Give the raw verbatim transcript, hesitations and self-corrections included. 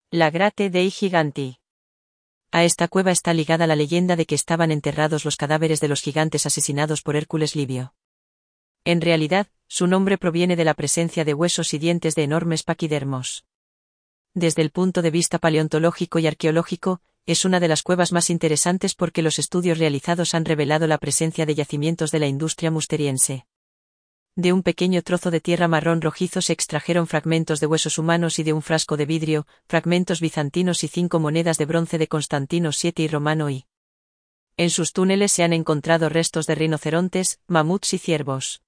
La Grotte dei Giganti. A esta cueva está ligada la leyenda de que estaban enterrados los cadáveres de los gigantes asesinados por Hércules Livio. En realidad, su nombre proviene de la presencia de huesos y dientes de enormes paquidermos. Desde el punto de vista paleontológico y arqueológico, es una de las cuevas más interesantes porque los estudios realizados han revelado la presencia de yacimientos de la industria musteriense. De un pequeño trozo de tierra marrón rojizo se extrajeron fragmentos de huesos humanos y de un frasco de vidrio, fragmentos bizantinos y cinco monedas de bronce de Constantino séptimo y Romano I. En sus túneles se han encontrado restos de rinocerontes, mamuts y ciervos.